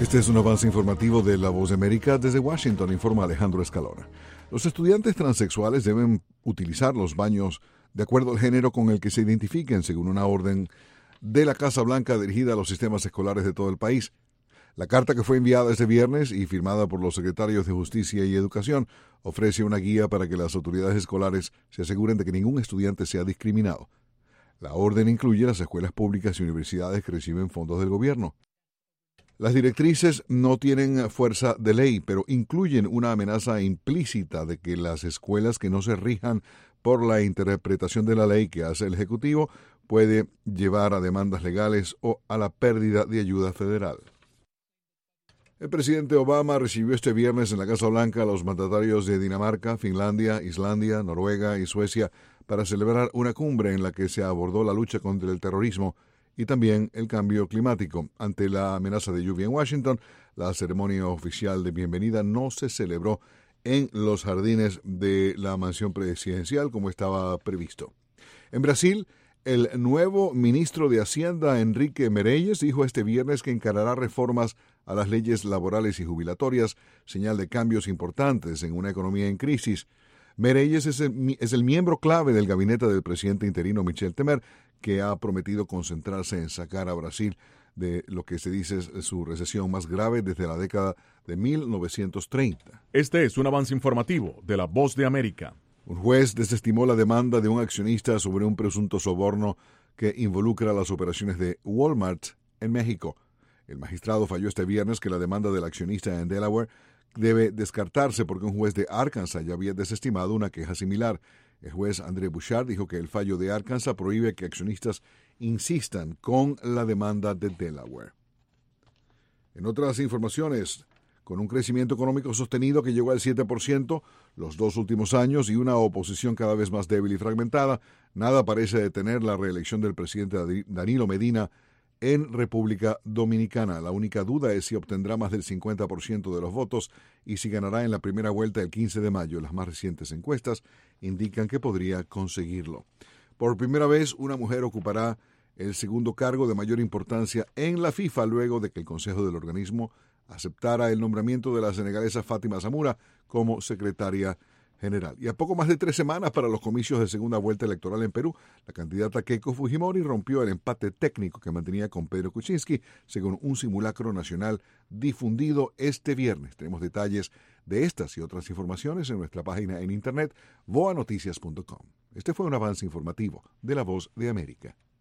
Este es un avance informativo de La Voz de América. Desde Washington informa Alejandro Escalona. Los estudiantes transexuales deben utilizar los baños de acuerdo al género con el que se identifiquen, según una orden de la Casa Blanca dirigida a los sistemas escolares de todo el país. La carta, que fue enviada este viernes y firmada por los secretarios de Justicia y Educación, ofrece una guía para que las autoridades escolares se aseguren de que ningún estudiante sea discriminado. La orden incluye las escuelas públicas y universidades que reciben fondos del gobierno. Las directrices no tienen fuerza de ley, pero incluyen una amenaza implícita de que las escuelas que no se rijan por la interpretación de la ley que hace el Ejecutivo puede llevar a demandas legales o a la pérdida de ayuda federal. El presidente Obama recibió este viernes en la Casa Blanca a los mandatarios de Dinamarca, Finlandia, Islandia, Noruega y Suecia para celebrar una cumbre en la que se abordó la lucha contra el terrorismo y también el cambio climático. Ante la amenaza de lluvia en Washington, la ceremonia oficial de bienvenida no se celebró en los jardines de la mansión presidencial como estaba previsto. En Brasil, el nuevo ministro de Hacienda, Henrique Meirelles, dijo este viernes que encarará reformas a las leyes laborales y jubilatorias, señal de cambios importantes en una economía en crisis. Meirelles es el miembro clave del gabinete del presidente interino Michel Temer, que ha prometido concentrarse en sacar a Brasil de lo que se dice es su recesión más grave desde la década de 1930. Este es un avance informativo de La Voz de América. Un juez desestimó la demanda de un accionista sobre un presunto soborno que involucra las operaciones de Walmart en México. El magistrado falló este viernes que la demanda del accionista en Delaware debe descartarse porque un juez de Arkansas ya había desestimado una queja similar. El juez André Bouchard dijo que el fallo de Arkansas prohíbe que accionistas insistan con la demanda de Delaware. En otras informaciones, con un crecimiento económico sostenido que llegó al 7% los 2 últimos años y una oposición cada vez más débil y fragmentada, nada parece detener la reelección del presidente Danilo Medina en República Dominicana. La única duda es si obtendrá más del 50% de los votos y si ganará en la primera vuelta el 15 de mayo. Las más recientes encuestas indican que podría conseguirlo. Por primera vez, una mujer ocupará el segundo cargo de mayor importancia en la FIFA luego de que el Consejo del organismo aceptara el nombramiento de la senegalesa Fátima Zamura como secretaria general. Y a poco más de 3 semanas para los comicios de segunda vuelta electoral en Perú, la candidata Keiko Fujimori rompió el empate técnico que mantenía con Pedro Kuczynski, según un simulacro nacional difundido este viernes. Tenemos detalles de estas y otras informaciones en nuestra página en internet voanoticias.com. Este fue un avance informativo de La Voz de América.